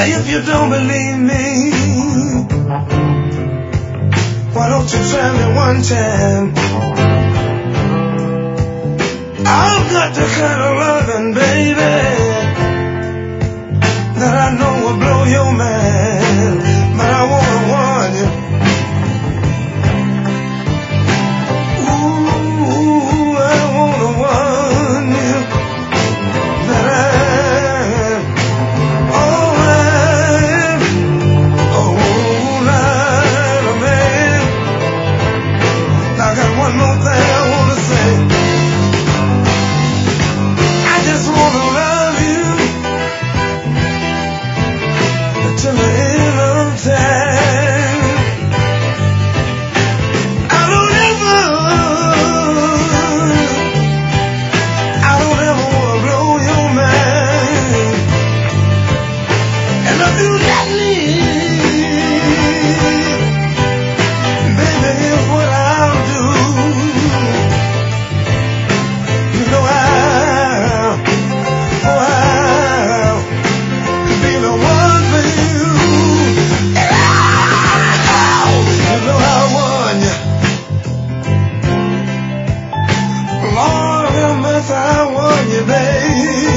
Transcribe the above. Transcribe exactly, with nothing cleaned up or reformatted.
if you don't believe me, why don't you try me one time? I've got the kind of loving, baby, that I know will blow your mind. But I wanna warn you. Ooh, I wanna warn you that I'm alright, alright, man. I got one more thing I wanna say. I just wanna love you till the end of time. I don't ever, I don't ever wanna blow your mind. And if you let me, baby, here's what I'll do. You know I'll, oh I'll be the one for you. You know I won you. Lord have mercy, I won you, babe.